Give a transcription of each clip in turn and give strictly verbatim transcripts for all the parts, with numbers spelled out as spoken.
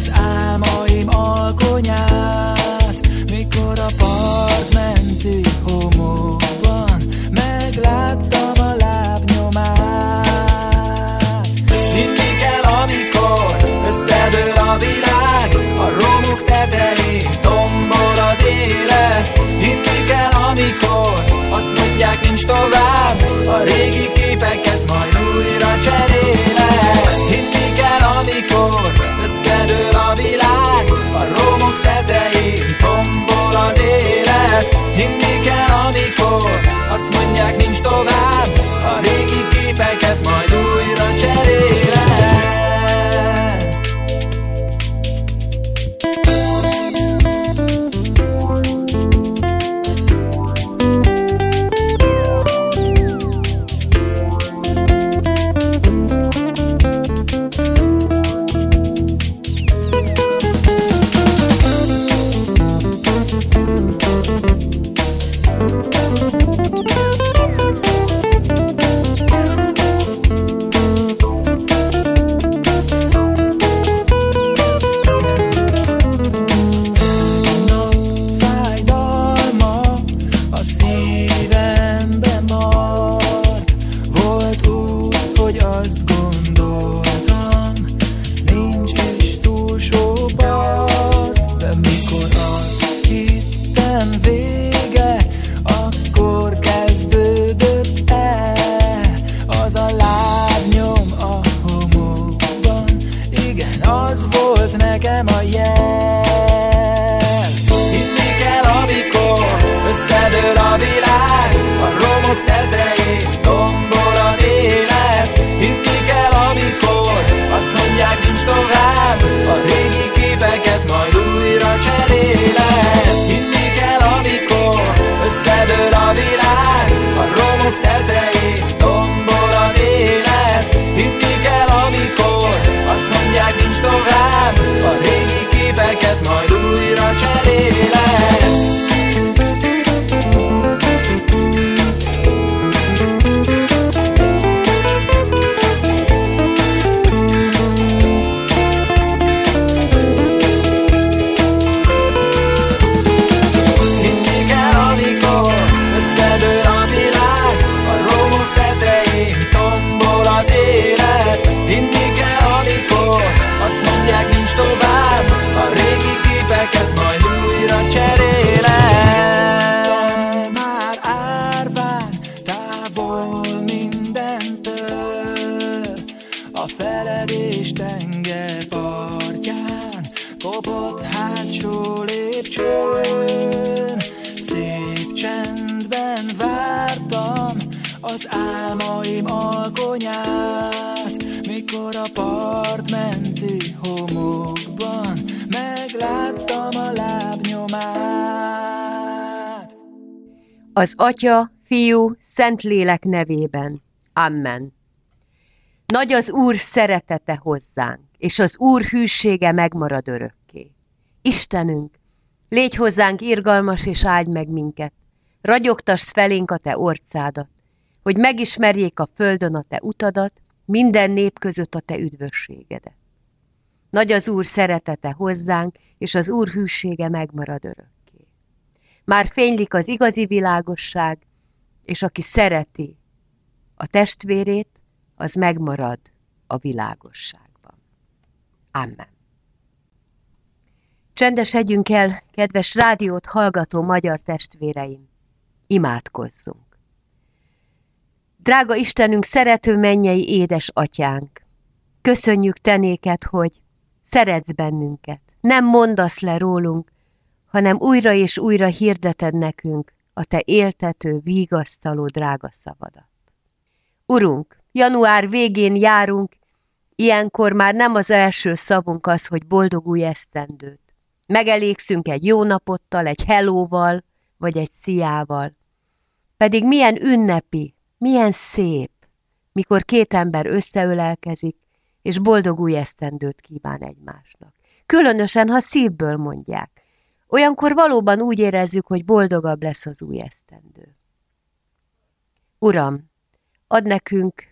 az álmaim alkonyát, mikor a partmenti homokban megláttam a lábnyomát. Hinni kell, amikor összedől a világ, a romok tetején tombol az élet. Hinni kell, amikor azt mondják, nincs tovább, a régi képeket majd újra cserélek. Hinni kell, amikor összedől a világ, a romok tetején tombol az élet. Hinni kell, amikor azt mondják, nincs tovább, a régi képeket majd újra cserélek. Az álmaim alkonyát, mikor a partmenti homokban megláttam a lábnyomát. Az Atya, Fiú, Szentlélek nevében. Amen. Nagy az Úr szeretete hozzánk, és az Úr hűsége megmarad örökké. Istenünk, légy hozzánk irgalmas, és áldj meg minket, ragyogtasd felénk a te orcádat, hogy megismerjék a földön a te utadat, minden nép között a te üdvösségedet. Nagy az Úr szeretete hozzánk, és az Úr hűsége megmarad örökké. Már fénylik az igazi világosság, és aki szereti a testvérét, az megmarad a világosságban. Amen. Csendesedjünk el, kedves rádiót hallgató magyar testvéreim, imádkozzunk. Drága Istenünk, szerető mennyei édes atyánk, köszönjük te néked, hogy szeretsz bennünket. Nem mondasz le rólunk, hanem újra és újra hirdeted nekünk a te éltető, vigasztaló drága szavadat. Urunk, január végén járunk, ilyenkor már nem az első szavunk az, hogy boldog új esztendőt. Megelégszünk egy jó napottal, egy hellóval, vagy egy sziával. Pedig milyen ünnepi, milyen szép, mikor két ember összeölelkezik, és boldog új esztendőt kíván egymásnak. Különösen, ha szívből mondják. Olyankor valóban úgy érezzük, hogy boldogabb lesz az új esztendő. Uram, add nekünk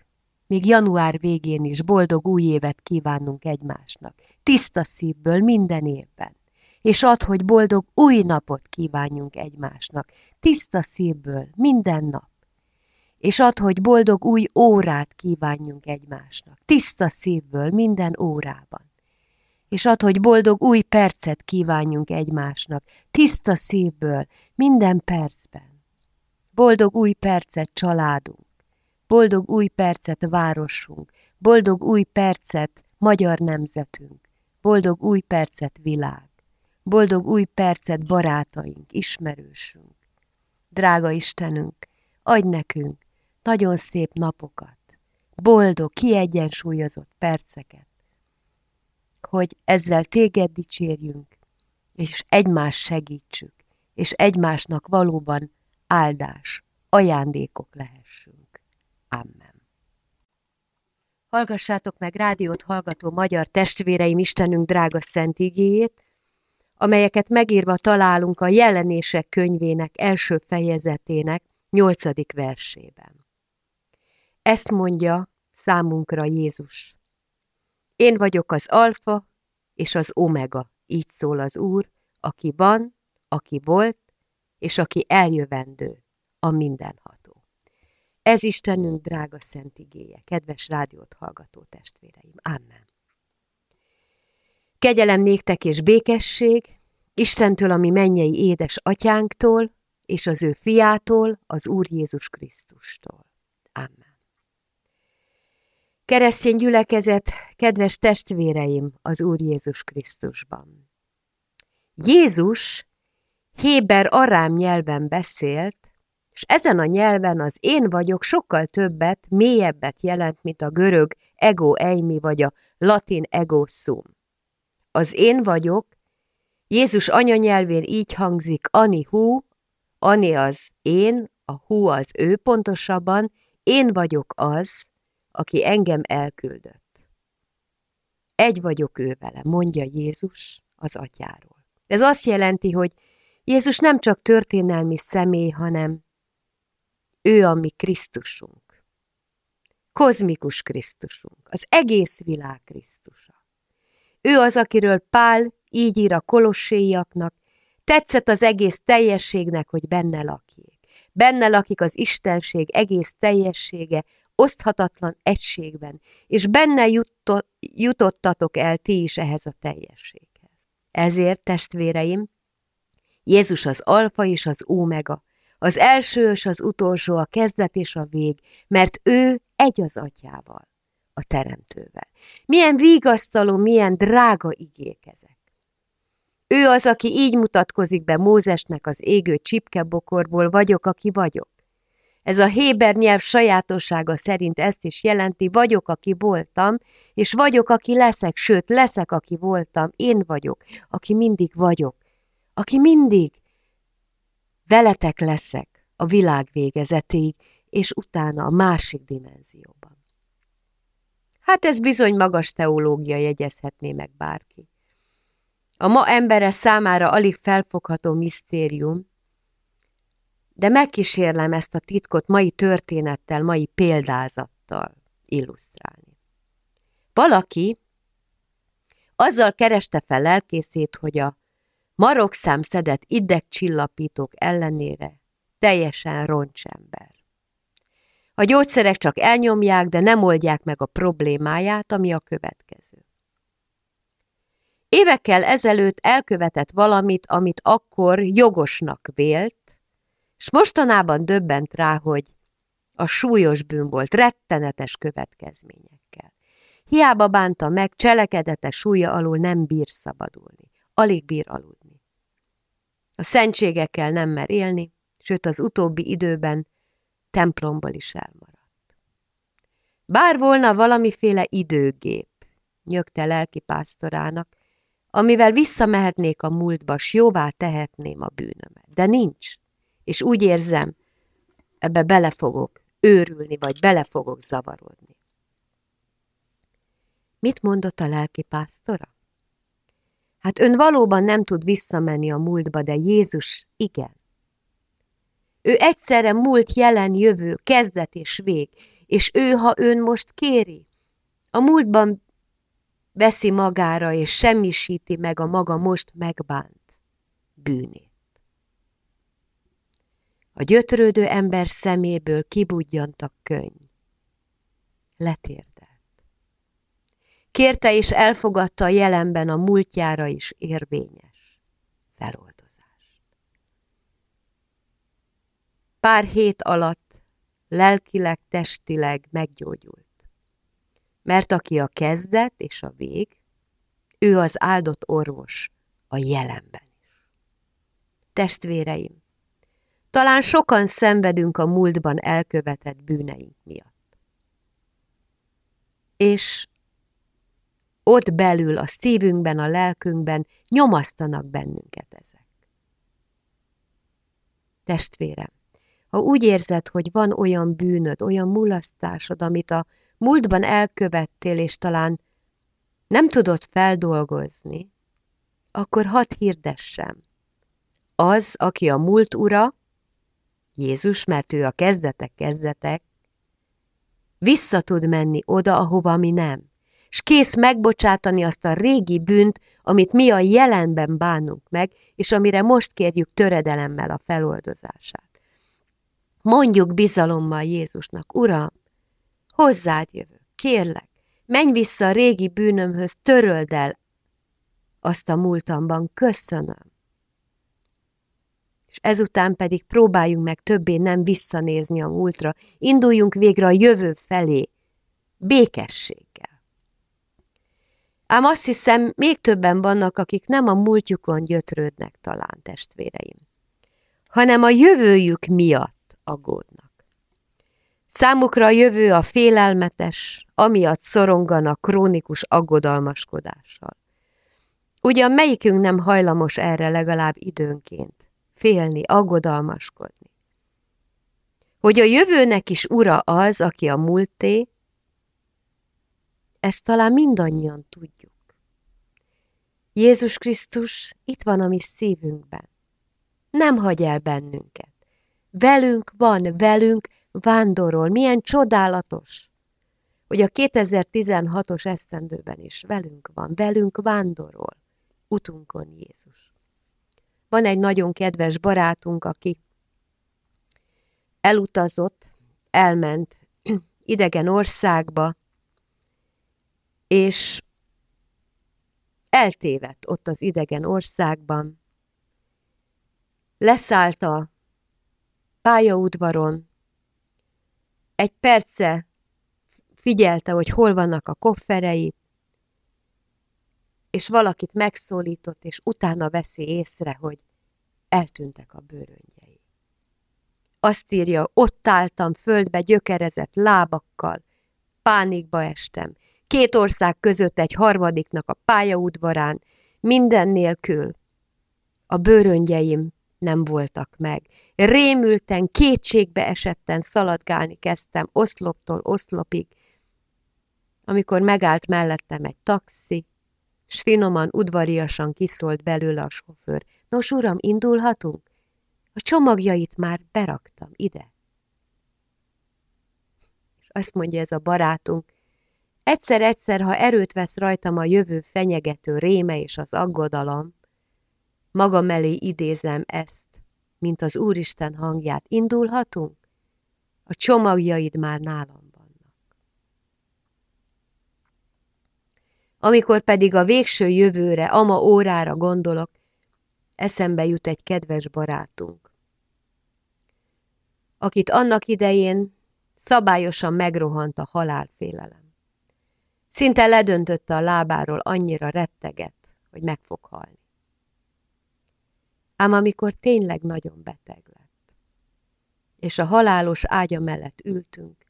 még január végén is boldog új évet kívánunk egymásnak, tiszta szívből minden évben. És add, hogy boldog új napot kívánjunk egymásnak, tiszta szívből minden nap. És add, hogy boldog új órát kívánjunk egymásnak, tiszta szívből minden órában. És add, hogy boldog új percet kívánjunk egymásnak, tiszta szívből minden percben. Boldog új percet családunk, boldog új percet városunk, boldog új percet magyar nemzetünk, boldog új percet világ, boldog új percet barátaink, ismerősünk. Drága Istenünk, adj nekünk nagyon szép napokat, boldog, kiegyensúlyozott perceket, hogy ezzel téged dicsérjünk, és egymást segítsük, és egymásnak valóban áldás, ajándékok lehessünk. Amen. Hallgassátok meg rádiót hallgató magyar testvéreim Istenünk drága szent igéjét, amelyeket megírva találunk a Jelenések könyvének első fejezetének nyolcadik versében. Ezt mondja számunkra Jézus. Én vagyok az alfa és az omega, így szól az Úr, aki van, aki volt, és aki eljövendő, a mindenható. Ez Istenünk drága szent igéje, kedves rádiót hallgató testvéreim. Amen. Kegyelem néktek és békesség, Istentől, ami mennyei édes atyánktól, és az ő fiától, az Úr Jézus Krisztustól. Amen. Keresztény gyülekezet, kedves testvéreim az Úr Jézus Krisztusban. Jézus héber arám nyelven beszélt, és ezen a nyelven az én vagyok sokkal többet, mélyebbet jelent, mint a görög ego eimi vagy a latin ego sum. Az én vagyok, Jézus anyanyelvén így hangzik ani hu, ani az én, a hu az ő pontosabban, én vagyok az, aki engem elküldött. Egy vagyok ő vele, mondja Jézus az atyáról. Ez azt jelenti, hogy Jézus nem csak történelmi személy, hanem ő a mi Krisztusunk. Kozmikus Krisztusunk, az egész világ Krisztusa. Ő az, akiről Pál így ír a kolosséiaknak, tetszett az egész teljességnek, hogy benne lakjék. Benne lakik az Istenség egész teljessége, oszthatatlan egységben, és benne juttott, jutottatok el ti is ehhez a teljességhez. Ezért, testvéreim, Jézus az alfa és az ómega, az első és az utolsó, a kezdet és a vég, mert ő egy az atyával, a teremtővel. Milyen vigasztaló, milyen drága igék ezek. Ő az, aki így mutatkozik be Mózesnek az égő csipkebokorból, vagyok, aki vagyok. Ez a héber nyelv sajátossága szerint ezt is jelenti, vagyok, aki voltam, és vagyok, aki leszek, sőt, leszek, aki voltam, én vagyok, aki mindig vagyok, aki mindig veletek leszek a világ végezetéig, és utána a másik dimenzióban. Hát ez bizony magas teológia, jegyezhetné meg bárki. A ma embere számára alig felfogható misztérium, de megkísérlem ezt a titkot mai történettel, mai példázattal illusztrálni. Valaki azzal kereste fel lelkészét, hogy a marokszám szedett idegcsillapítók ellenére teljesen roncsember. A gyógyszerek csak elnyomják, de nem oldják meg a problémáját, ami a következő. Évekkel ezelőtt elkövetett valamit, amit akkor jogosnak vélt, és mostanában döbbent rá, hogy a súlyos bűn volt, rettenetes következményekkel. Hiába bánta meg, cselekedete súlya alól nem bír szabadulni, alig bír aludni. A szentségekkel nem mer élni, sőt az utóbbi időben templomból is elmaradt. Bár volna valamiféle időgép, nyögte lelkipásztorának, amivel visszamehetnék a múltba, s jóvá tehetném a bűnömet. De nincs, és úgy érzem, ebbe bele fogok őrülni, vagy bele fogok zavarodni. Mit mondott a lelkipásztora? Hát ön valóban nem tud visszamenni a múltba, de Jézus igen. Ő egyszerre múlt, jelen, jövő, kezdet és vég, és ő, ha ön most kéri, a múltban veszi magára, és semmisíti meg a maga most megbánt bűnét. A gyötrődő ember szeméből kibudjantak könny. Letérdelt. Kérte és elfogadta a jelenben a múltjára is érvényes feloldozást. Pár hét alatt lelkileg, testileg meggyógyult. Mert aki a kezdet és a vég, ő az áldott orvos a jelenben is. Testvéreim, talán sokan szenvedünk a múltban elkövetett bűneink miatt. És ott belül, a szívünkben, a lelkünkben nyomasztanak bennünket ezek. Testvérem, ha úgy érzed, hogy van olyan bűnöd, olyan mulasztásod, amit a múltban elkövettél, és talán nem tudod feldolgozni, akkor hadd hirdessem. Az, aki a múlt ura, Jézus, mert ő a kezdetek kezdetek, vissza tud menni oda, ahova mi nem, és kész megbocsátani azt a régi bűnt, amit mi a jelenben bánunk meg, és amire most kérjük töredelemmel a feloldozását. Mondjuk bizalommal Jézusnak, Uram, hozzád jövök, kérlek, menj vissza a régi bűnömhöz, töröld el azt a múltamban, köszönöm. És ezután pedig próbáljunk meg többé nem visszanézni a múltra, induljunk végre a jövő felé, békességgel. Ám azt hiszem, még többen vannak, akik nem a múltjukon gyötrődnek talán, testvéreim, hanem a jövőjük miatt aggódnak. Számukra a jövő a félelmetes, amiatt szoronganak krónikus aggodalmaskodással. Ugyan melyikünk nem hajlamos erre legalább időnként, félni, aggodalmaskodni. Hogy a jövőnek is ura az, aki a múlté, ezt talán mindannyian tudjuk. Jézus Krisztus itt van a mi szívünkben. Nem hagy el bennünket. Velünk van, velünk vándorol. Milyen csodálatos, hogy a kétezer-tizenhatos esztendőben is velünk van, velünk vándorol. Utunkon Jézus. Van egy nagyon kedves barátunk, aki elutazott, elment idegen országba, és eltévedt ott az idegen országban. Leszállt a pályaudvaron, egy perce figyelte, hogy hol vannak a kofferei, és valakit megszólított, és utána veszi észre, hogy eltűntek a bőröngyei. Azt írja, ott álltam földbe gyökerezett lábakkal, pánikba estem, két ország között egy harmadiknak a pályaudvarán, minden nélkül a bőröngyeim nem voltak meg. Rémülten, kétségbe esetten szaladgálni kezdtem oszloptól oszlopig, amikor megállt mellettem egy taxi, s finoman, udvariasan kiszólt belőle a sofőr. Nos, uram, indulhatunk? A csomagjait már beraktam ide. És azt mondja ez a barátunk, egyszer-egyszer, ha erőt vesz rajtam a jövő fenyegető réme és az aggodalom, magam elé idézem ezt, mint az Úristen hangját. Indulhatunk? A csomagjaid már nálam vannak. Amikor pedig a végső jövőre, ama órára gondolok, eszembe jut egy kedves barátunk, akit annak idején szabályosan megrohant a halálfélelem. Szinte ledöntötte a lábáról, annyira rettegett, hogy meg fog halni. Ám amikor tényleg nagyon beteg lett, és a halálos ágya mellett ültünk,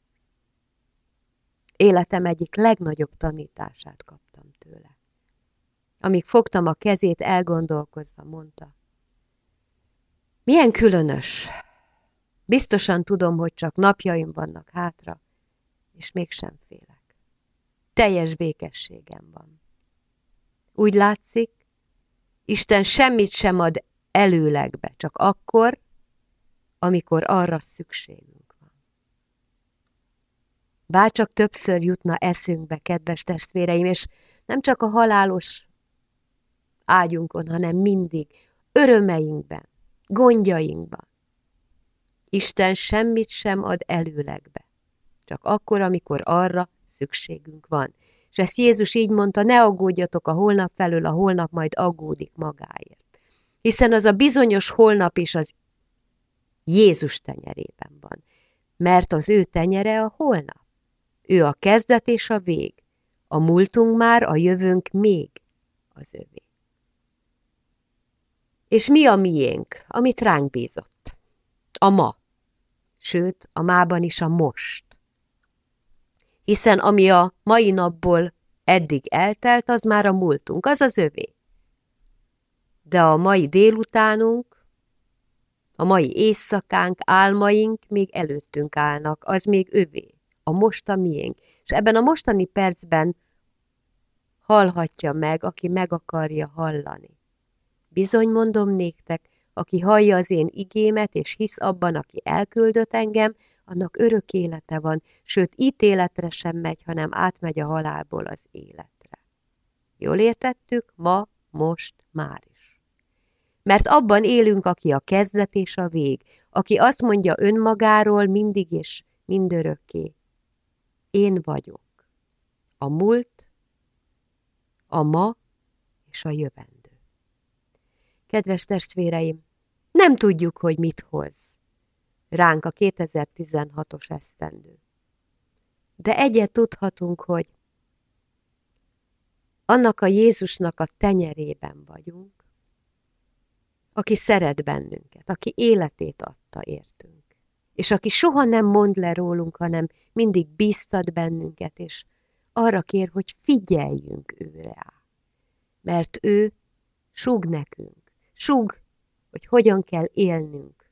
életem egyik legnagyobb tanítását kaptam tőle. Amíg fogtam a kezét, elgondolkozva mondta, milyen különös, biztosan tudom, hogy csak napjaim vannak hátra, és mégsem félek. Teljes békességem van. Úgy látszik, Isten semmit sem ad előlegbe, csak akkor, amikor arra szükségünk van. Bárcsak többször jutna eszünkbe, kedves testvéreim, és nem csak a halálos ágyunkon, hanem mindig, örömeinkben, gondjainkban. Isten semmit sem ad előlegbe, csak akkor, amikor arra szükségünk van. És ezt Jézus így mondta, ne aggódjatok a holnap felől, a holnap majd aggódik magáért. Hiszen az a bizonyos holnap is az Jézus tenyerében van, mert az ő tenyere a holnap. Ő a kezdet és a vég, a múltunk már, a jövőnk még az övé. És mi a miénk, amit ránk bízott? A ma, sőt, a mában is a most. Hiszen ami a mai napból eddig eltelt, az már a múltunk, az az övé. De a mai délutánunk, a mai éjszakánk, álmaink még előttünk állnak, az még övé, a most a miénk. És ebben a mostani percben hallhatja meg, aki meg akarja hallani. Bizony mondom néktek, aki hallja az én igémet, és hisz abban, aki elküldött engem, annak örök élete van, sőt, ítéletre sem megy, hanem átmegy a halálból az életre. Jól értettük? Ma, most, már is. Mert abban élünk, aki a kezdet és a vég, aki azt mondja önmagáról mindig és mindörökké. Én vagyok. A múlt, a ma és a jövendő. Kedves testvéreim, nem tudjuk, hogy mit hoz ránk a kétezer-tizenhatos esztendő. De egyet tudhatunk, hogy annak a Jézusnak a tenyerében vagyunk, aki szeret bennünket, aki életét adta értünk, és aki soha nem mond le rólunk, hanem mindig bíztat bennünket, és arra kér, hogy figyeljünk őre. Mert ő súg nekünk, súg, hogy hogyan kell élnünk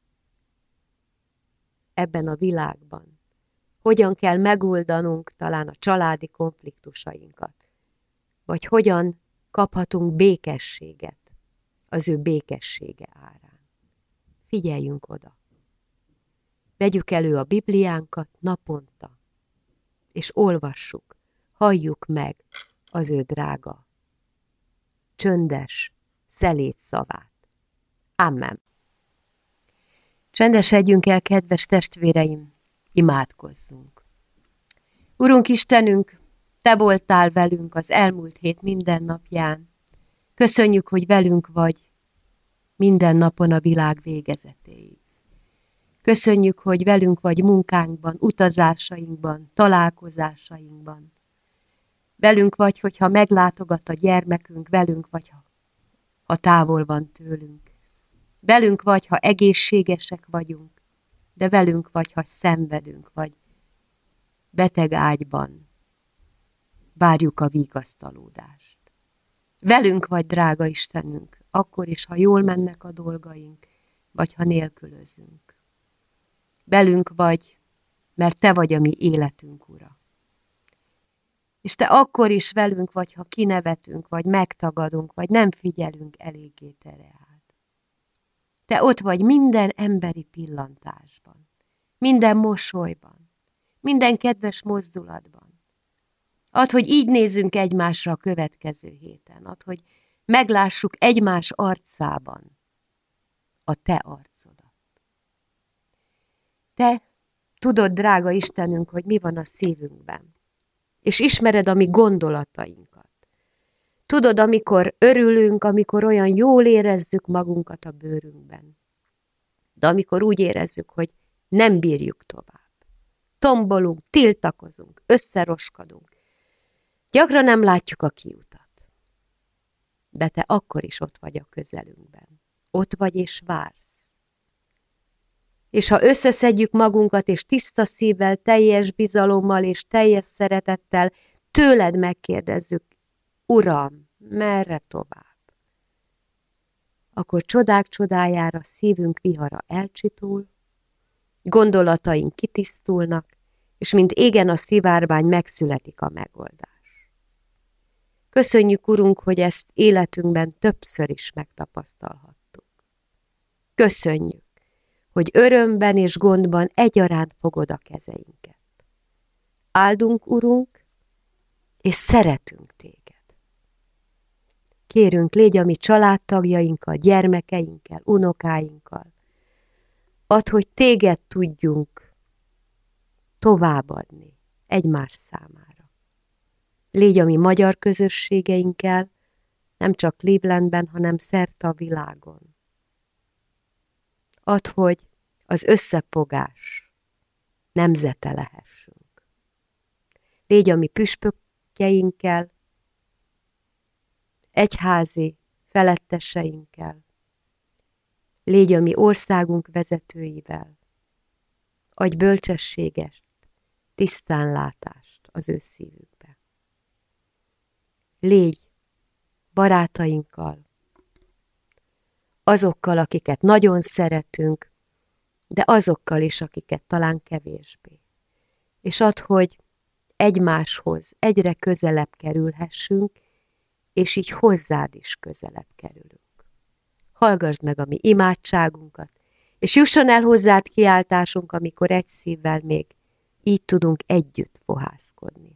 ebben a világban. Hogyan kell megoldanunk talán a családi konfliktusainkat, vagy hogyan kaphatunk békességet az ő békessége árán. Figyeljünk oda. Vegyük elő a Bibliánkat naponta, és olvassuk, halljuk meg az ő drága, csöndes, szelíd szavát. Amen. Csendesedjünk el, kedves testvéreim, imádkozzunk. Urunk Istenünk, Te voltál velünk az elmúlt hét minden napján. Köszönjük, hogy velünk vagy minden napon a világ végezetéig. Köszönjük, hogy velünk vagy munkánkban, utazásainkban, találkozásainkban. Velünk vagy, hogyha meglátogat a gyermekünk, velünk vagy, ha, ha távol van tőlünk. Velünk vagy, ha egészségesek vagyunk, de velünk vagy, ha szenvedünk, vagy beteg ágyban várjuk a vigasztalódást. Velünk vagy, drága Istenünk, akkor is, ha jól mennek a dolgaink, vagy ha nélkülözünk. Velünk vagy, mert Te vagy a mi életünk, Ura. És Te akkor is velünk vagy, ha kinevetünk, vagy megtagadunk, vagy nem figyelünk eléggé Te rád. Te ott vagy minden emberi pillantásban, minden mosolyban, minden kedves mozdulatban. Add, hogy így nézzünk egymásra a következő héten. Add, hogy meglássuk egymás arcában a Te arcodat. Te tudod, drága Istenünk, hogy mi van a szívünkben, és ismered a mi gondolatainkat. Tudod, amikor örülünk, amikor olyan jól érezzük magunkat a bőrünkben, de amikor úgy érezzük, hogy nem bírjuk tovább. Tombolunk, tiltakozunk, összeroskadunk. Gyakran nem látjuk a kiutat. De Te akkor is ott vagy a közelünkben. Ott vagy és vársz. És ha összeszedjük magunkat, és tiszta szívvel, teljes bizalommal és teljes szeretettel tőled megkérdezzük, Uram, merre tovább? Akkor csodák csodájára szívünk vihara elcsitul, gondolataink kitisztulnak, és mint égen a szivárvány megszületik a megoldás. Köszönjük, Urunk, hogy ezt életünkben többször is megtapasztalhattuk. Köszönjük, hogy örömben és gondban egyaránt fogod a kezeinket. Áldunk, Urunk, és szeretünk téged. Kérünk, légy a mi családtagjainkkal, gyermekeinkkel, unokáinkkal. Add, hogy téged tudjunk továbbadni egymás számára. Légy a mi magyar közösségeinkkel, nem csak Clevelandben, hanem szerte a világon. Add, hogy az összefogás nemzete lehessünk. Légy a mi püspökeinkkel, egyházi feletteseinkkel, légy a mi országunk vezetőivel, adj bölcsességet, tisztánlátást az ő szívükbe. Légy barátainkkal, azokkal, akiket nagyon szeretünk, de azokkal is, akiket talán kevésbé. És add, hogy egymáshoz egyre közelebb kerülhessünk, és így hozzád is közelebb kerülünk. Hallgasd meg a mi imádságunkat, és jusson el hozzád kiáltásunk, amikor egy szívvel még így tudunk együtt fohászkodni.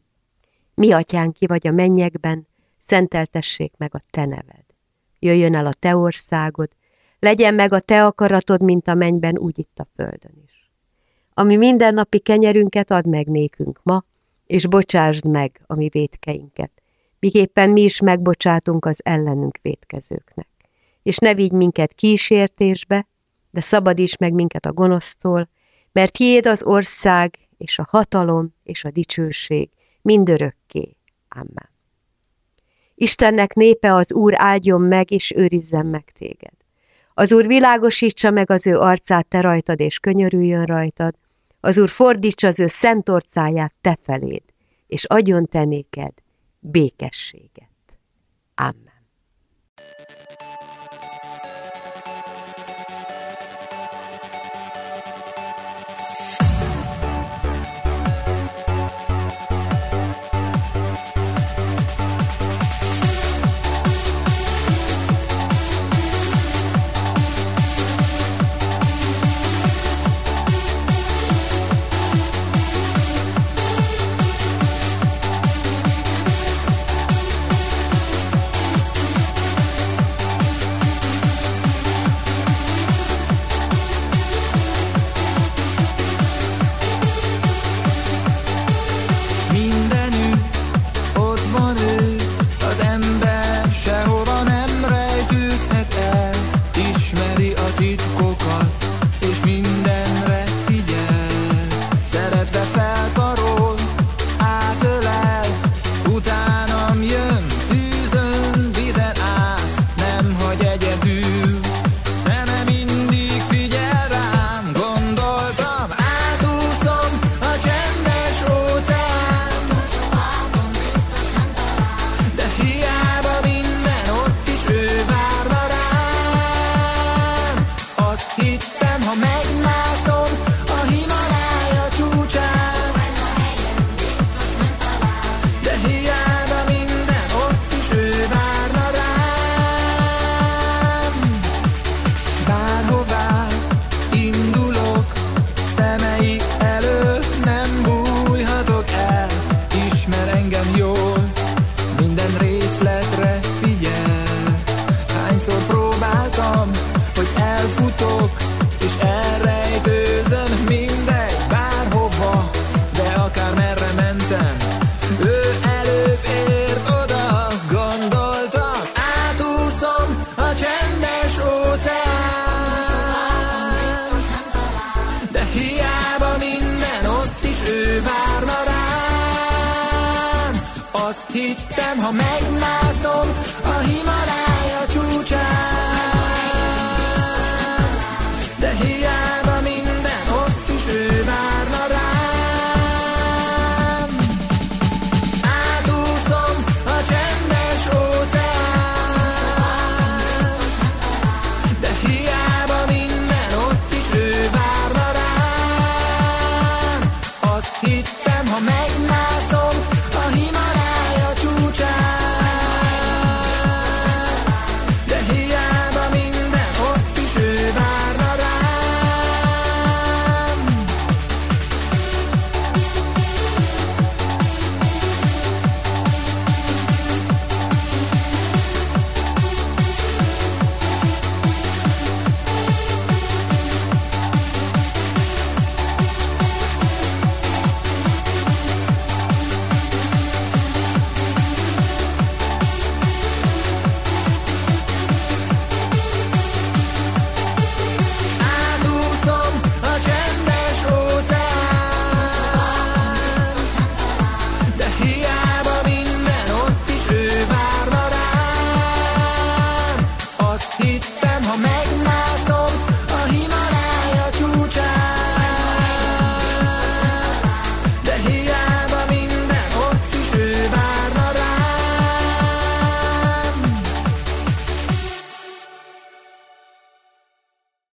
Mi atyánk, ki vagy a mennyekben, szenteltessék meg a te neved. Jöjjön el a te országod, legyen meg a te akaratod, mint a mennyben, úgy itt a földön is. Ami mindennapi kenyerünket add meg nékünk ma, és bocsásd meg a mi vétkeinket, miképpen mi is megbocsátunk az ellenünk vétkezőknek. És ne vigy minket kísértésbe, de szabadíts meg minket a gonosztól, mert tiéd az ország, és a hatalom, és a dicsőség mindörökké. Amen. Istennek népe, az Úr áldjon meg, és őrizzen meg téged. Az Úr világosítsa meg az ő arcát te rajtad, és könyörüljön rajtad. Az Úr fordítsa az ő szent orcáját te feléd, és adjon te néked békességet. Amen. Hittem, ha megmászom a híd